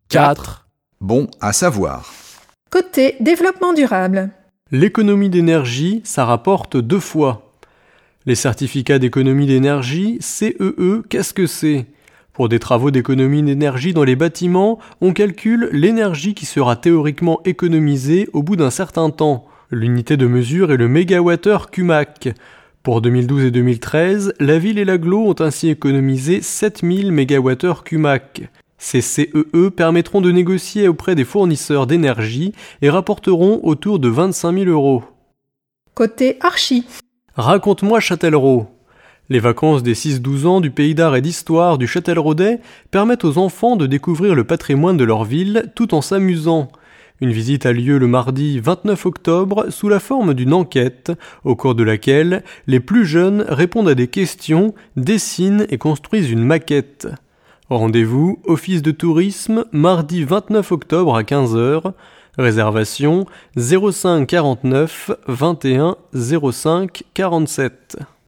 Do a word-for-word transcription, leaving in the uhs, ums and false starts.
quatre. Bon à savoir. Côté développement durable. L'économie d'énergie, ça rapporte deux fois. Les certificats d'économie d'énergie, C E E, qu'est-ce que c'est ? Pour des travaux d'économie d'énergie dans les bâtiments, on calcule l'énergie qui sera théoriquement économisée au bout d'un certain temps. L'unité de mesure est le mégawattheure Q M A C. Pour deux mille douze et deux mille treize, la ville et l'agglo ont ainsi économisé sept mille mégawattheures Q M A C. Ces C E E permettront de négocier auprès des fournisseurs d'énergie et rapporteront autour de vingt-cinq mille euros. Côté archi. Raconte-moi Châtellerault. Les vacances des six douze ans du pays d'art et d'histoire du Châtelleraudais permettent aux enfants de découvrir le patrimoine de leur ville tout en s'amusant. Une visite a lieu le mardi vingt-neuf octobre sous la forme d'une enquête, au cours de laquelle les plus jeunes répondent à des questions, dessinent et construisent une maquette. Rendez-vous, Office de tourisme, mardi vingt-neuf octobre à quinze heures. Réservation zéro cinq quarante-neuf vingt et un zéro cinq quarante-sept.